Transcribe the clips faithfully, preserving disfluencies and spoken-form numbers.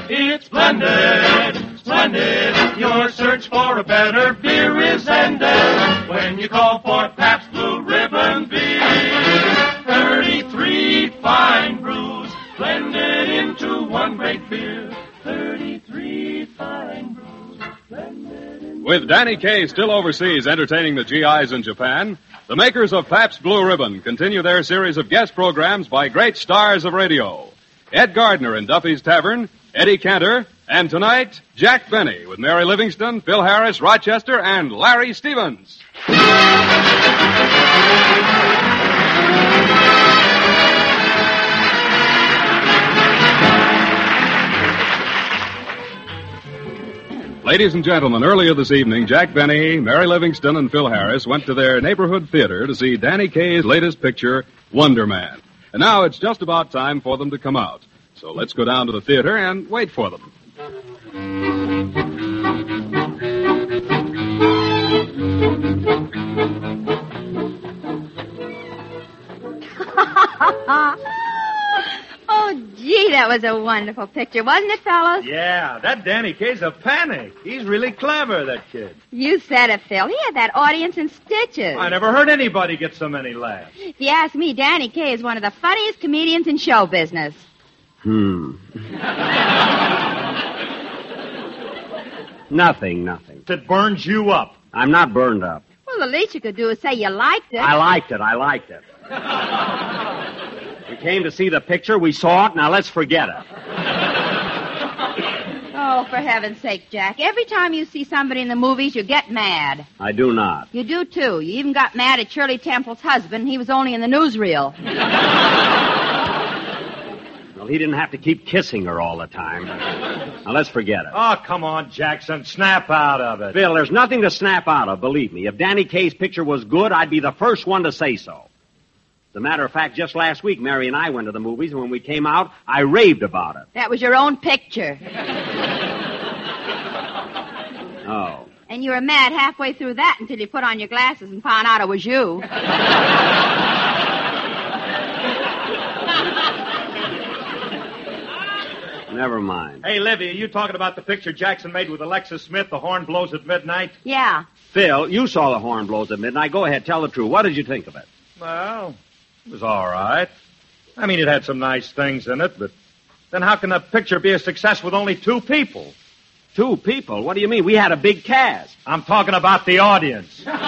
It's splendid, splendid. Your search for a better beer is ended when you call for Pabst Blue Ribbon beer. Thirty-three fine brews blended into one great beer. Thirty-three fine brews blended into... With Danny Kaye still overseas entertaining the G Is in Japan, the makers of Pabst Blue Ribbon continue their series of guest programs by great stars of radio. Ed Gardner in Duffy's Tavern, Eddie Cantor, and tonight, Jack Benny with Mary Livingston, Phil Harris, Rochester, and Larry Stevens. Ladies and gentlemen, earlier this evening, Jack Benny, Mary Livingston, and Phil Harris went to their neighborhood theater to see Danny Kaye's latest picture, Wonder Man. And now it's just about time for them to come out. So let's go down to the theater and wait for them. Oh, gee, that was a wonderful picture, wasn't it, fellas? Yeah, that Danny Kaye's a panic. He's really clever, that kid. You said it, Phil. He had that audience in stitches. I never heard anybody get so many laughs. If you ask me, Danny Kaye is one of the funniest comedians in show business. Hmm. Nothing, nothing. It burns you up. I'm not burned up. Well, the least you could do is say you liked it. I liked it. I liked it. We came to see the picture. We saw it. Now let's forget it. Oh, for heaven's sake, Jack. Every time you see somebody in the movies, you get mad. I do not. You do, too. You even got mad at Shirley Temple's husband. He was only in the newsreel. Well, he didn't have to keep kissing her all the time. Now, let's forget it. Oh, come on, Jackson. Snap out of it. Phil, there's nothing to snap out of, believe me. If Danny Kaye's picture was good, I'd be the first one to say so. As a matter of fact, just last week, Mary and I went to the movies, and when we came out, I raved about it. That was your own picture. Oh. And you were mad halfway through that until you put on your glasses and found out it was you. Never mind. Hey, Livy, are you talking about the picture Jackson made with Alexis Smith, The Horn Blows at Midnight? Yeah. Phil, you saw The Horn Blows at Midnight. Go ahead, tell the truth. What did you think of it? Well, it was all right. I mean, it had some nice things in it, but then how can a picture be a success with only two people? Two people? What do you mean? We had a big cast. I'm talking about the audience. Well,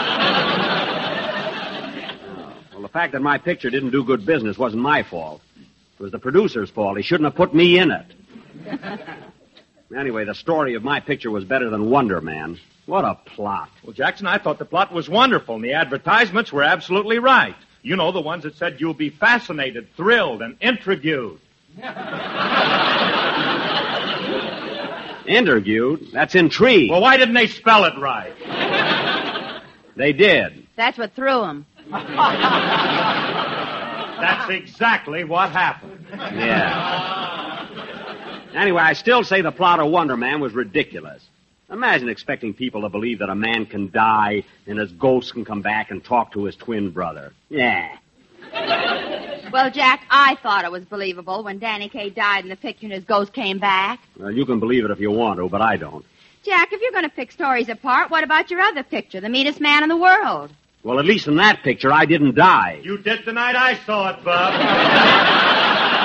the fact that my picture didn't do good business wasn't my fault. It was the producer's fault. He shouldn't have put me in it. Anyway, the story of my picture was better than Wonder Man. What a plot. Well, Jackson, I thought the plot was wonderful, and the advertisements were absolutely right. You know, the ones that said you'll be fascinated, thrilled, and intrigued. Interviewed? That's intrigue. Well, why didn't they spell it right? They did. That's what threw him. That's exactly what happened. Yeah. Anyway, I still say the plot of Wonder Man was ridiculous. Imagine expecting people to believe that a man can die and his ghost can come back and talk to his twin brother. Yeah. Well, Jack, I thought it was believable when Danny Kaye died in the picture and his ghost came back. Well, you can believe it if you want to, but I don't. Jack, if you're going to pick stories apart, what about your other picture, the meanest man in the world? Well, at least in that picture, I didn't die. You did the night I saw it, Bub.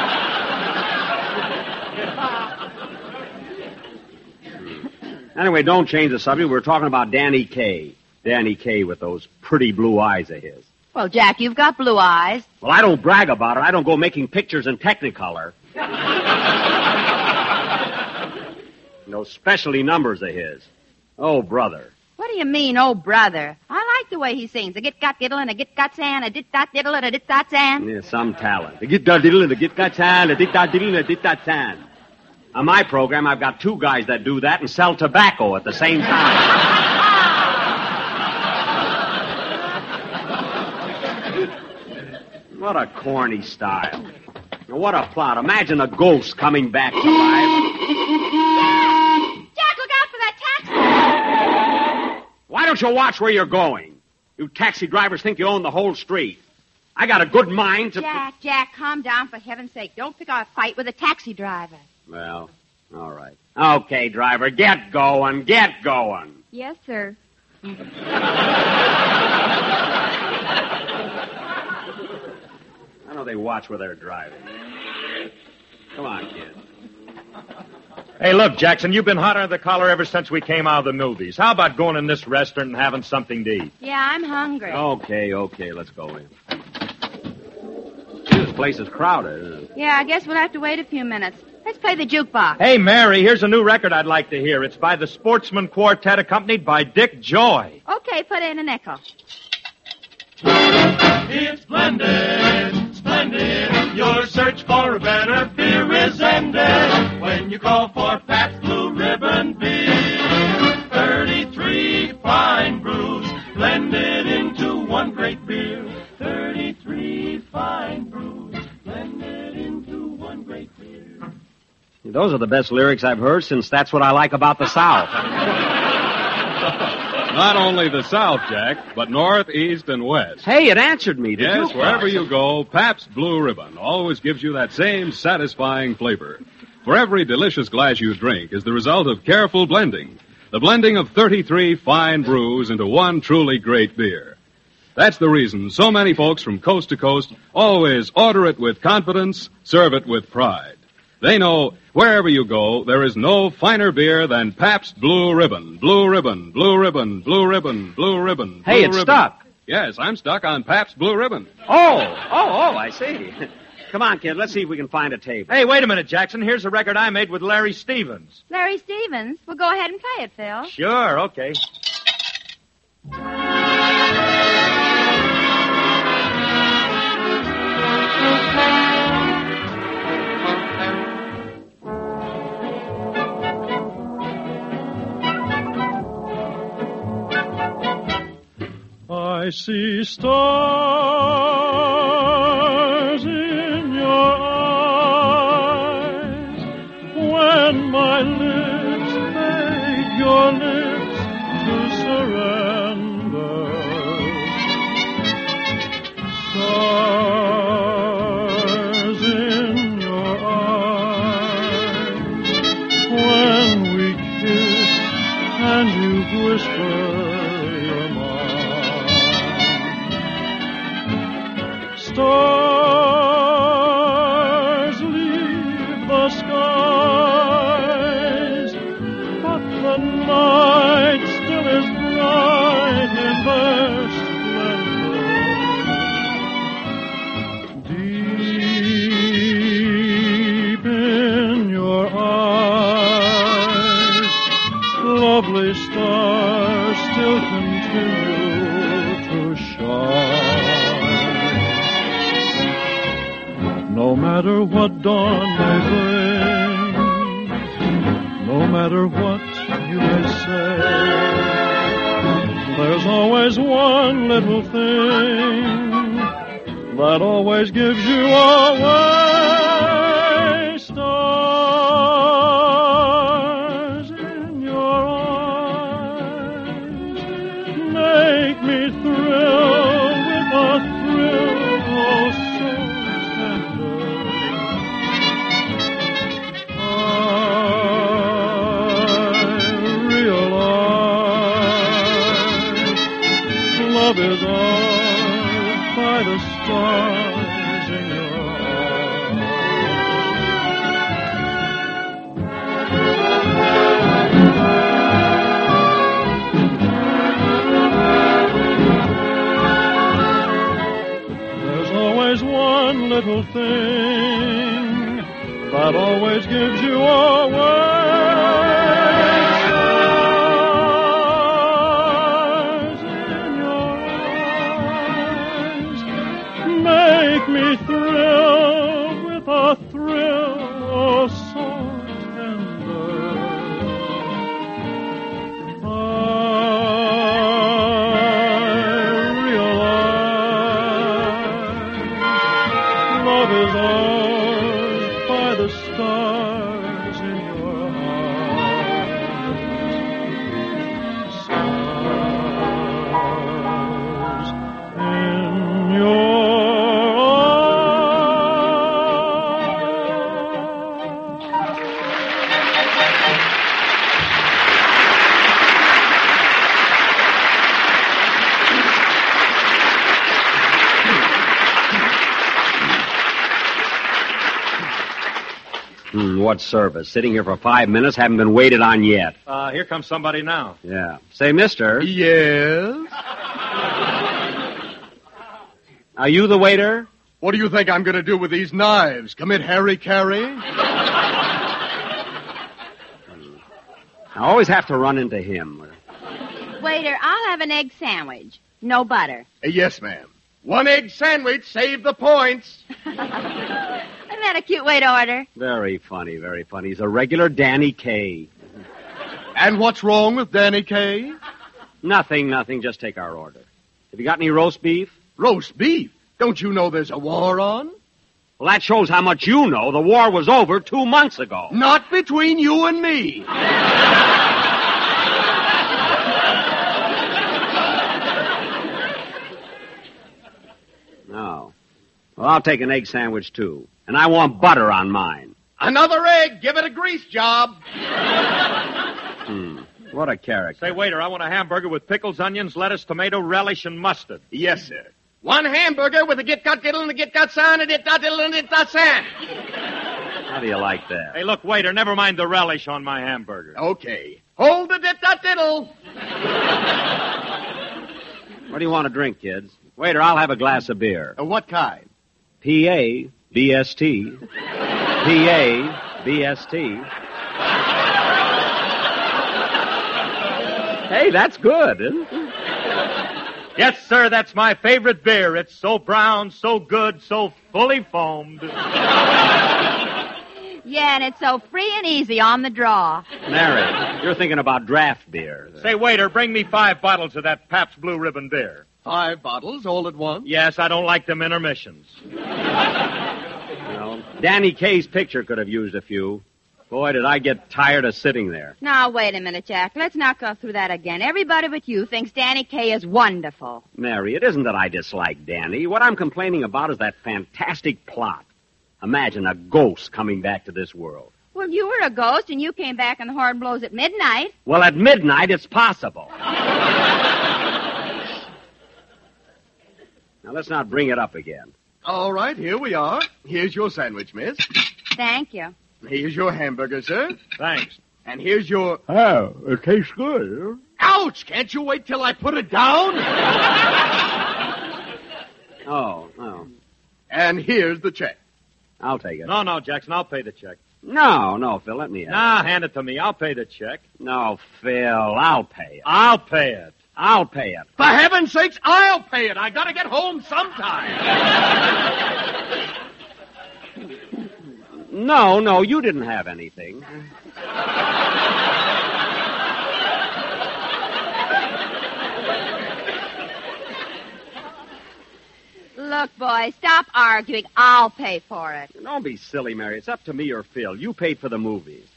Anyway, don't change the subject. We're talking about Danny Kaye. Danny Kaye with those pretty blue eyes of his. Well, Jack, you've got blue eyes. Well, I don't brag about it. I don't go making pictures in Technicolor. Those specialty numbers of his. Oh, brother. What do you mean, oh, brother? I like the way he sings. A git-got diddle and a git-got san, a dit-dot diddle and a dit-dot san. Yeah, some talent. A git-dot diddle and a git-got san, a dit-dot diddle and a dit-dot san. On my program, I've got two guys that do that and sell tobacco at the same time. What a corny style. Now, what a plot. Imagine a ghost coming back to life. Jack, look out for that taxi! Why don't you watch where you're going? You taxi drivers think you own the whole street. I got a good mind to... Jack, Jack, calm down for heaven's sake. Don't pick a fight with a taxi driver. Well, All right. Okay, driver, get going, get going. Yes, sir. I know they watch where they're driving. Come on, kid. Hey, look, Jackson, you've been hot under the collar ever since we came out of the movies. How about going in this restaurant and having something to eat? Yeah, I'm hungry. Okay, okay, let's go in. This place is crowded, isn't it? Yeah, I guess we'll have to wait a few minutes. Let's play the jukebox. Hey, Mary, here's a new record I'd like to hear. It's by the Sportsman Quartet, accompanied by Dick Joy. Okay, put in a nickel. It's splendid, splendid. Your search for a better beer is ended when you call for Pabst Blue Ribbon beer. Thirty-three fine brews blended into one great beer. Thirty-three fine brews blended into one great beer. Those are the best lyrics I've heard since That's What I Like About the South. Not only the South, Jack, but North, East, and West. Hey, it answered me. Did Yes, you? wherever you go, Pabst Blue Ribbon always gives you that same satisfying flavor. For every delicious glass you drink is the result of careful blending. The blending of thirty-three fine brews into one truly great beer. That's the reason so many folks from coast to coast always order it with confidence, serve it with pride. They know wherever you go, there is no finer beer than Pabst Blue Ribbon. Blue Ribbon, Blue Ribbon, Blue Ribbon, Blue Ribbon. Hey, Blue it's ribbon. stuck. Yes, I'm stuck on Pabst Blue Ribbon. Oh, oh, oh, I see. Come on, kid, let's see if we can find a table. Hey, wait a minute, Jackson. Here's a record I made with Larry Stevens. Larry Stevens. Well, go ahead and play it, Phil. Sure, okay. I see stars in your eyes when my lips beg your lips to surrender. Stars in your eyes when we kiss and you whisper your mind. Stars leave the skies, but the night still is bright in their splendor. Deep in your eyes, lovely stars still continue to shine. No matter what dawn may bring, no matter what you may say, there's always one little thing that always gives you away. Stars in your eyes make me thrill with a thrill oh so tender. I realize love is ours by the stars in your There's always one little thing that always gives you away. Stars in your eyes make me thrill with a thrill oh so tender. I realize love is ours by the stars in your eyes. Stars in your eyes. Hmm, what service? Sitting here for five minutes, haven't been waited on yet. Uh, here comes somebody now. Yeah. Say, mister. Yes? Are you the waiter? What do you think I'm going to do with these knives? Commit harry-carry? I always have to run into him. Waiter, I'll have an egg sandwich. No butter. Uh, yes, ma'am. One egg sandwich, save the points. Isn't that a cute way to order? Very funny, very funny. He's a regular Danny Kaye. And what's wrong with Danny Kaye? Nothing, nothing. Just take our order. Have you got any roast beef? Roast beef? Don't you know there's a war on? Well, that shows how much you know. The war was over two months ago. Not between you and me. No. Well, I'll take an egg sandwich, too. And I want butter on mine. Another egg. Give it a grease job. Hmm. What a character. Say, waiter, I want a hamburger with pickles, onions, lettuce, tomato, relish, and mustard. Yes, sir. One hamburger with a get-got diddle and a get-got sign and a get-got diddle and a get-got sign. How do you like that? Hey, look, waiter, never mind the relish on my hamburger. Okay. Hold the get-got diddle. What do you want to drink, kids? Waiter, I'll have a glass of beer. Uh, what kind? P A B S T. P A B S T. Hey, that's good, isn't it? Yes, sir, that's my favorite beer. It's so brown, so good, so fully foamed. Yeah, and it's so free and easy on the draw. Mary, you're thinking about draft beer. Say, waiter, bring me five bottles of that Pabst Blue Ribbon beer. Five bottles all at once? Yes, I don't like them intermissions. Well, Danny Kaye's picture could have used a few. Boy, did I get tired of sitting there. Now, wait a minute, Jack. Let's not go through that again. Everybody but you thinks Danny Kaye is wonderful. Mary, it isn't that I dislike Danny. What I'm complaining about is that fantastic plot. Imagine a ghost coming back to this world. Well, you were a ghost, and you came back and the horn blows at midnight. Well, at midnight, it's possible. Now, let's not bring it up again. All right, here we are. Here's your sandwich, miss. Thank you. Here's your hamburger, sir. Thanks. And here's your... Oh, it tastes good. Ouch! Can't you wait till I put it down? Oh, oh. And here's the check. I'll take it. No, no, Jackson, I'll pay the check. No, no, Phil, let me have Nah, hand it to me. I'll pay the check. it. No, Phil, I'll pay it. I'll pay it. I'll pay it. For heaven's sakes, I'll pay it. I gotta get home sometime. No, no, you didn't have anything. Look, boy, stop arguing. I'll pay for it. Don't be silly, Mary. It's up to me or Phil. You paid for the movies.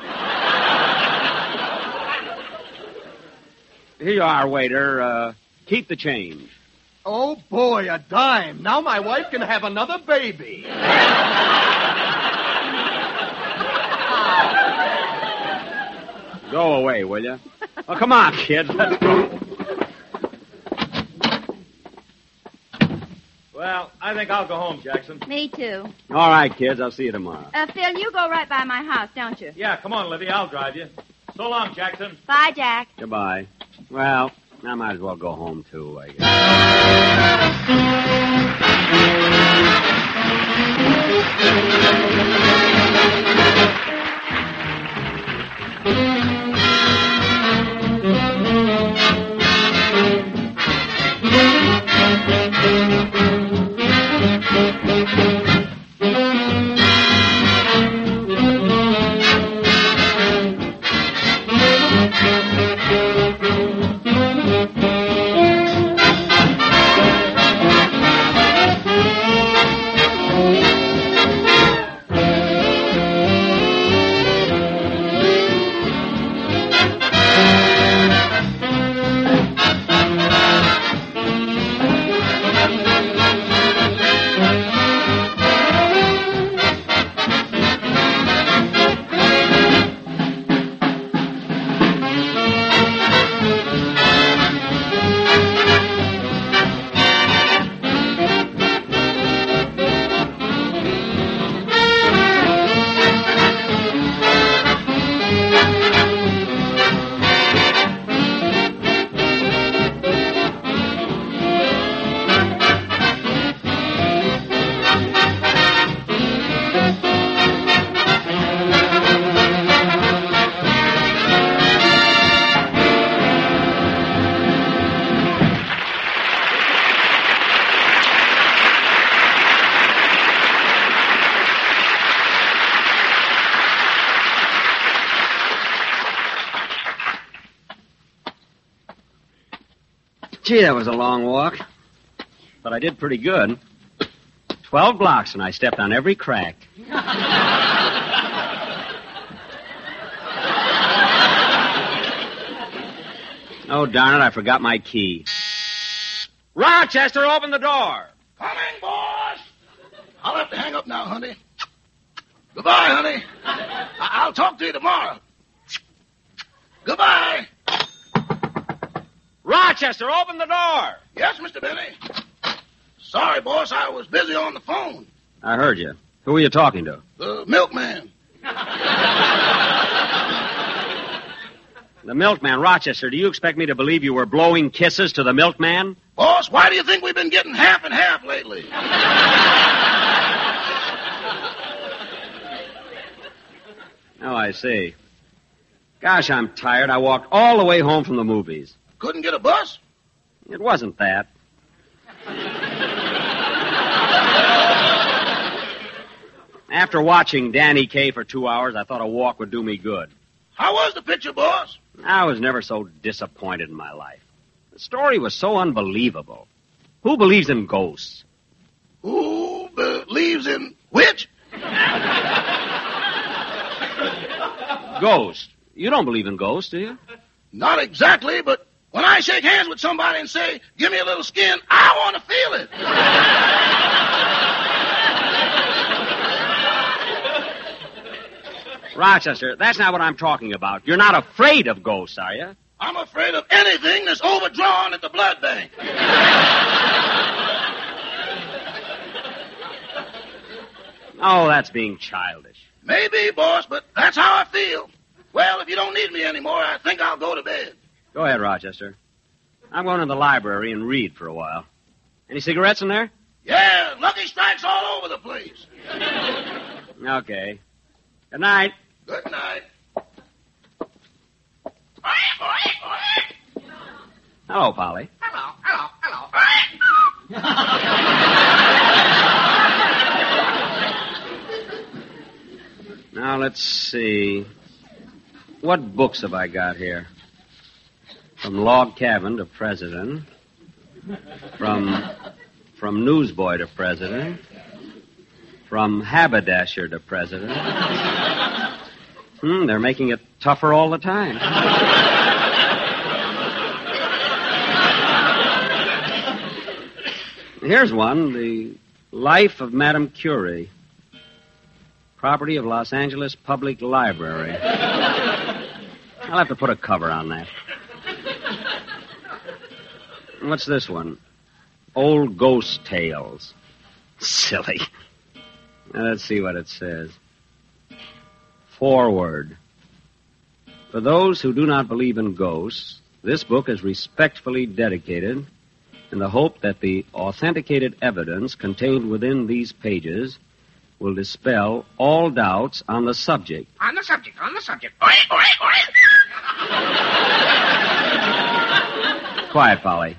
Here you are, waiter. Uh, keep the change. Oh, boy, a dime. Now my wife can have another baby. Go away, will you? Well, come on, kids. Let's go. Well, I think I'll go home, Jackson. Me too. All right, kids. I'll see you tomorrow. Uh, Phil, you go right by my house, don't you? Yeah, come on, Livy. I'll drive you. So long, Jackson. Bye, Jack. Goodbye. Well, I might as well go home, too, I Gee, that was a long walk. But I did pretty good. Twelve blocks, and I stepped on every crack. Oh, darn it, I forgot my key. Rochester, open the door. Coming, boss. I'll have to hang up now, honey. Goodbye, honey. I- I'll talk to you tomorrow. Goodbye. Rochester, open the door. Yes, Mister Benny. Sorry, boss, I was busy on the phone. I heard you. Who were you talking to? The milkman. The milkman. Rochester, do you expect me to believe you were blowing kisses to the milkman? Boss, why do you think we've been getting half and half lately? Oh, I see. Gosh, I'm tired. I walked all the way home from the movies. Couldn't get a bus? It wasn't that. After watching Danny Kaye for two hours, I thought a walk would do me good. How was the picture, boss? I was never so disappointed in my life. The story was so unbelievable. Who believes in ghosts? Who believes in which? Ghosts. You don't believe in ghosts, do you? Not exactly, but when I shake hands with somebody and say, give me a little skin, I want to feel it. Rochester, that's not what I'm talking about. You're not afraid of ghosts, are you? I'm afraid of anything that's overdrawn at the blood bank. Oh, that's being childish. Maybe, boss, but that's how I feel. Well, if you don't need me anymore, I think I'll go to bed. Go ahead, Rochester. I'm going to the library and read for a while. Any cigarettes in there? Yeah, Lucky Strikes all over the place. Okay. Good night. Good night. Hello, Polly. Hello, hello, hello. Now, let's see. What books have I got here? From Log Cabin to President. From from Newsboy to President. From Haberdasher to President. Hmm, they're making it tougher all the time. Here's one, The Life of Madame Curie. Property of Los Angeles Public Library. I'll have to put a cover on that. What's this one? Old Ghost Tales. Silly. Now, let's see what it says. Forward. For those who do not believe in ghosts, this book is respectfully dedicated in the hope that the authenticated evidence contained within these pages will dispel all doubts on the subject. On the subject, on the subject. Oi, oi, oi. Quiet, Polly.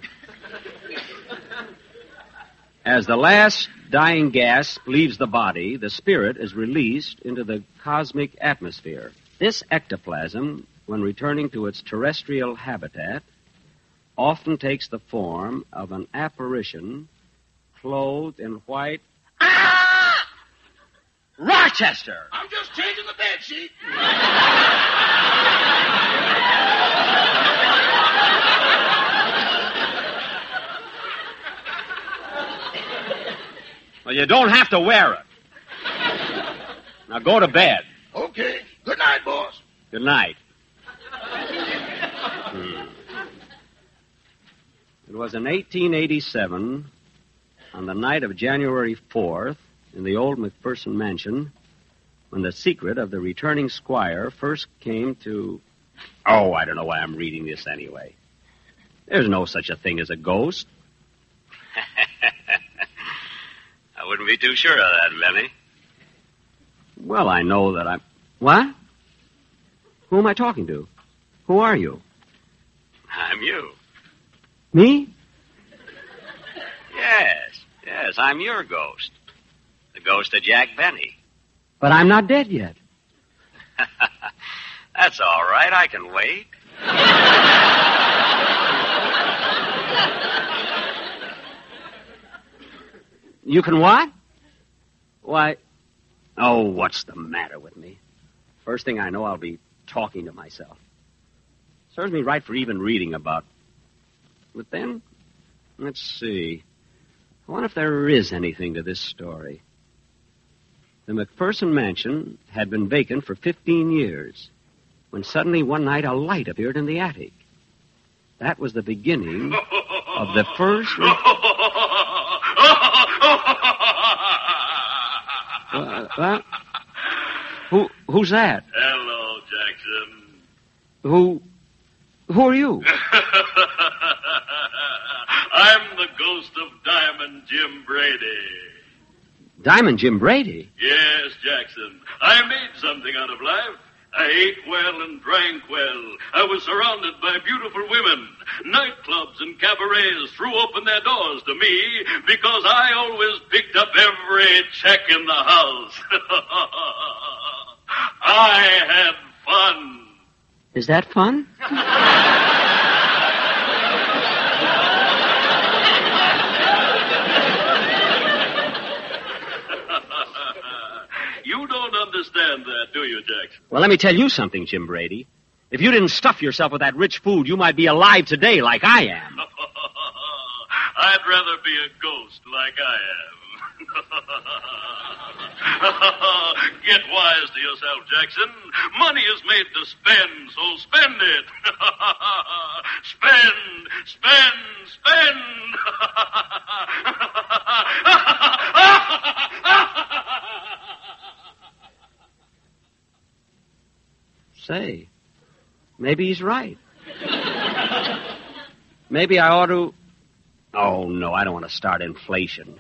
As the last dying gasp leaves the body, the spirit is released into the cosmic atmosphere. This ectoplasm, when returning to its terrestrial habitat, often takes the form of an apparition clothed in white... Ah! Rochester! I'm just changing the bed sheet. Well, you don't have to wear it. Now go to bed. Okay. Good night, boss. Good night. Hmm. It was in eighteen eighty-seven, on the night of January fourth, in the old McPherson mansion, when the secret of the returning squire first came to... Oh, I don't know why I'm reading this anyway. There's no such a thing as a ghost. I wouldn't be too sure of that, Benny. Well, I know that I'm... What? Who am I talking to? Who are you? I'm you. Me? Yes, yes, I'm your ghost. The ghost of Jack Benny. But I'm not dead yet. That's all right. I can wait. You can what? Why, oh, what's the matter with me? First thing I know, I'll be talking to myself. Serves me right for even reading about. But then, let's see. I wonder if there is anything to this story. The McPherson mansion had been vacant for fifteen years, when suddenly one night a light appeared in the attic. That was the beginning of the first... Re- uh, uh, who, who's that? Hello, Jackson. Who... Who are you? I'm the ghost of Diamond Jim Brady. Diamond Jim Brady? Yes, Jackson. I made something out of life. I ate well and drank well. I was surrounded by beautiful women. Nightclubs and cabarets threw open their doors to me because I always picked up every check in the house. I had fun. Is that fun? You don't understand that, do you, Jackson? Well, let me tell you something, Jim Brady. If you didn't stuff yourself with that rich food, you might be alive today like I am. I'd rather be a ghost like I am. Get wise to yourself, Jackson. Money is made to spend, so spend it. Spend, spend, spend. Say, maybe he's right. Maybe I ought to... Oh, no, I don't want to start inflation.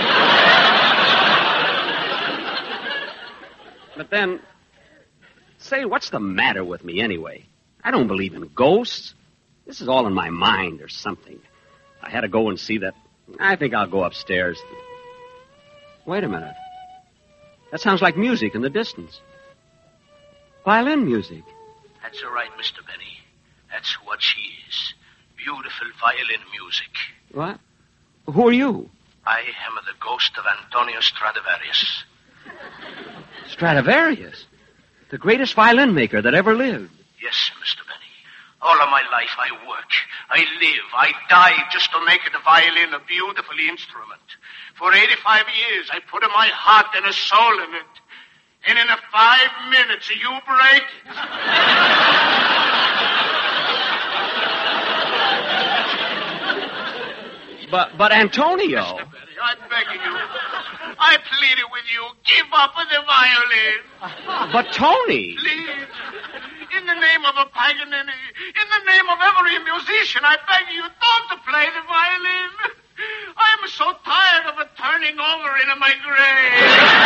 But then, say, what's the matter with me anyway? I don't believe in ghosts. This is all in my mind or something. I had to go and see that. I think I'll go upstairs. Wait a minute. That sounds like music in the distance. Violin music. That's all right, Mister Benny. That's what she is. Beautiful violin music. What? Who are you? I am the ghost of Antonio Stradivarius. Stradivarius? The greatest violin maker that ever lived. Yes, Mister Benny. All of my life I work, I live, I die just to make the violin a beautiful instrument. For eighty-five years I put my heart and a soul in it. And in a five minutes you break it. But, but Antonio... Mister Benny, I'm begging you. I pleaded with you. Give up with the violin. But Tony... Please. In the name of a Paganini, in the name of every musician, I beg you don't to play the violin. I am so tired of it turning over in my grave.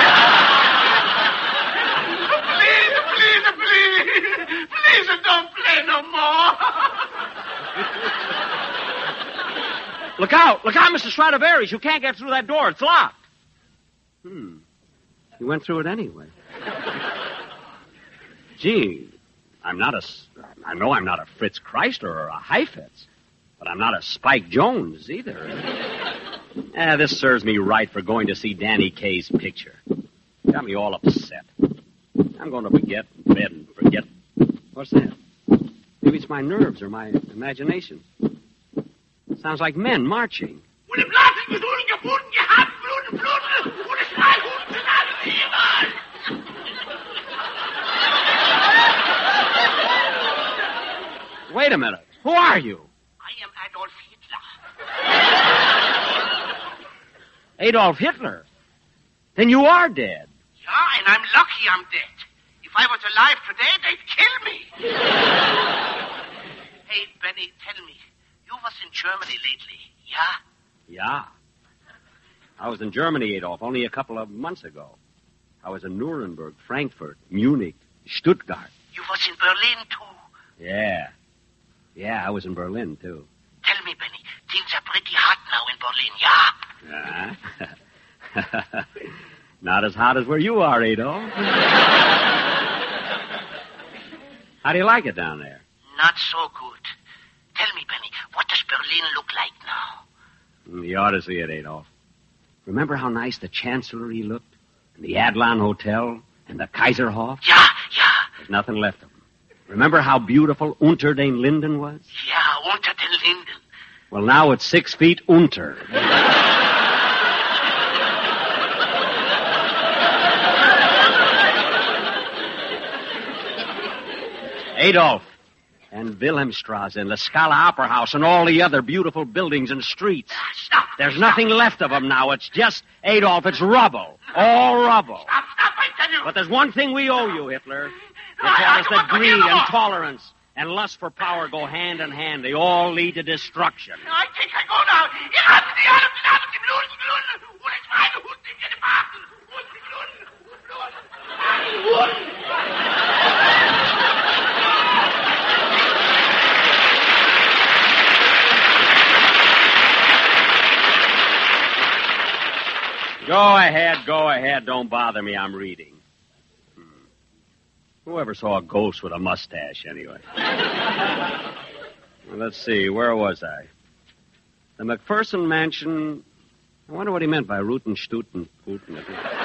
Please, please, please. Please don't play no more. Look out! Look out, Mister Stradivarius! You can't get through that door. It's locked. Hmm. You went through it anyway. Gee, I'm not a... I know I'm not a Fritz Chrysler or a Heifetz, but I'm not a Spike Jones either. Eh, this serves me right for going to see Danny Kaye's picture. Got me all upset. I'm going to forget bed and forget... What's that? Maybe it's my nerves or my imagination. Sounds like men marching. Wait a minute. Who are you? I am Adolf Hitler. Adolf Hitler? Then you are dead. Yeah, and I'm lucky I'm dead. If I was alive today, they'd kill me. Hey, Benny, tell me. You was in Germany lately, yeah? Yeah. I was in Germany, Adolf, only a couple of months ago. I was in Nuremberg, Frankfurt, Munich, Stuttgart. You was in Berlin, too? Yeah. Yeah, I was in Berlin, too. Tell me, Benny, things are pretty hot now in Berlin, yeah? Yeah. Not as hot as where you are, Adolf. How do you like it down there? Not so good. Tell me, Benny, what does Berlin look like now? You ought to see it, Adolf. Remember how nice the Chancellery looked? And the Adlon Hotel? And the Kaiserhof? Yeah, yeah. There's nothing left of them. Remember how beautiful Unter den Linden was? Yeah, unter den Linden. Well, now it's six feet unter. Adolf, and Wilhelmstrasse, and the Scala Opera House, and all the other beautiful buildings and streets. Stop. There's nothing left of them now. It's just, Adolf, it's rubble. All rubble. Stop, stop, I tell you. But there's one thing we owe you, Hitler. You I- told I us don't that want to hear greed no and more. tolerance and lust for power go hand in hand. They all lead to destruction. I think I go now. Ihr habt die alle zusammen, die Blumen, Blumen. Und ich meine, Hut, die wir beachten. Und die Blumen, Blumen. Go ahead, go ahead. Don't bother me. I'm reading. Hmm. Whoever saw a ghost with a mustache, anyway? Well, let's see. Where was I? The McPherson Mansion. I wonder what he meant by Rootin' Stootin' Pootin'.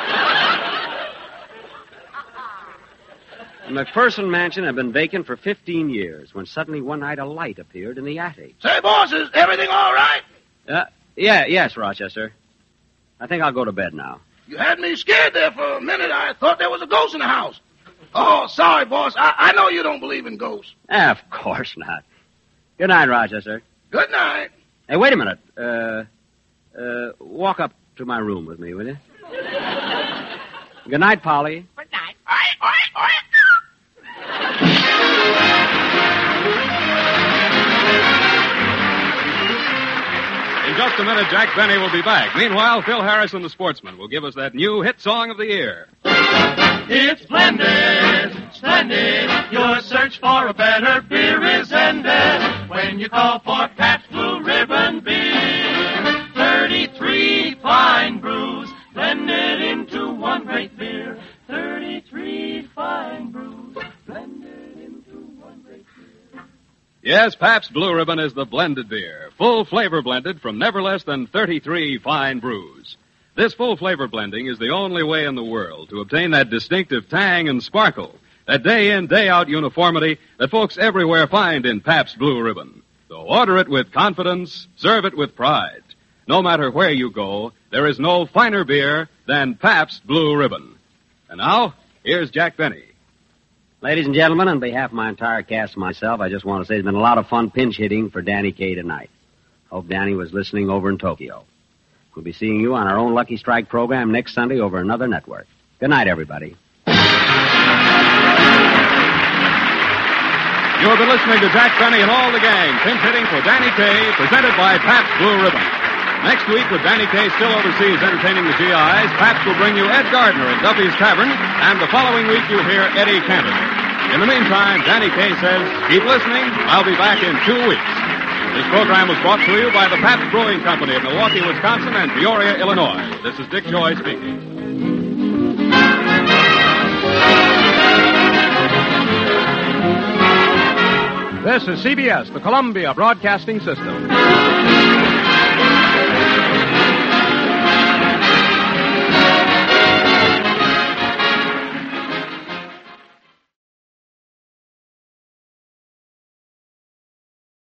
The McPherson Mansion had been vacant for fifteen years when suddenly one night a light appeared in the attic. Say, boss, is everything all right? Uh, yeah, yes, Rochester. I think I'll go to bed now. You had me scared there for a minute. I thought there was a ghost in the house. Oh, sorry, boss. I, I know you don't believe in ghosts. Ah, of course not. Good night, Rochester. Good night. Hey, wait a minute. Uh, uh, walk up to my room with me, will you? Good night, Polly. Good night. Oi, oi, oi. In just a minute, Jack Benny will be back. Meanwhile, Phil Harris and the Sportsman will give us that new hit song of the year. It's splendid, splendid. Your search for a better beer is ended when you call for Pabst Blue Ribbon beer. Thirty-three fine brews blended into one great beer. Thirty-three fine brews blended into one great beer. Yes, Pabst Blue Ribbon is the blended beer, full flavor blended from never less than thirty-three fine brews. This full flavor blending is the only way in the world to obtain that distinctive tang and sparkle, that day-in, day-out uniformity that folks everywhere find in Pabst Blue Ribbon. So order it with confidence, serve it with pride. No matter where you go, there is no finer beer than Pabst Blue Ribbon. And now, here's Jack Benny. Ladies and gentlemen, on behalf of my entire cast and myself, I just want to say it's been a lot of fun pinch hitting for Danny Kaye tonight. Hope Danny was listening over in Tokyo. We'll be seeing you on our own Lucky Strike program next Sunday over another network. Good night, everybody. You have been listening to Jack Benny and all the gang, pinch hitting for Danny Kaye, presented by Pabst Blue Ribbon. Next week, with Danny Kaye still overseas entertaining the G Is, Pabst will bring you Ed Gardner at Duffy's Tavern, and the following week you'll hear Eddie Cantor. In the meantime, Danny Kaye says, keep listening. I'll be back in two weeks. This program was brought to you by the Pabst Brewing Company of Milwaukee, Wisconsin, and Peoria, Illinois. This is Dick Joy speaking. This is C B S, the Columbia Broadcasting System.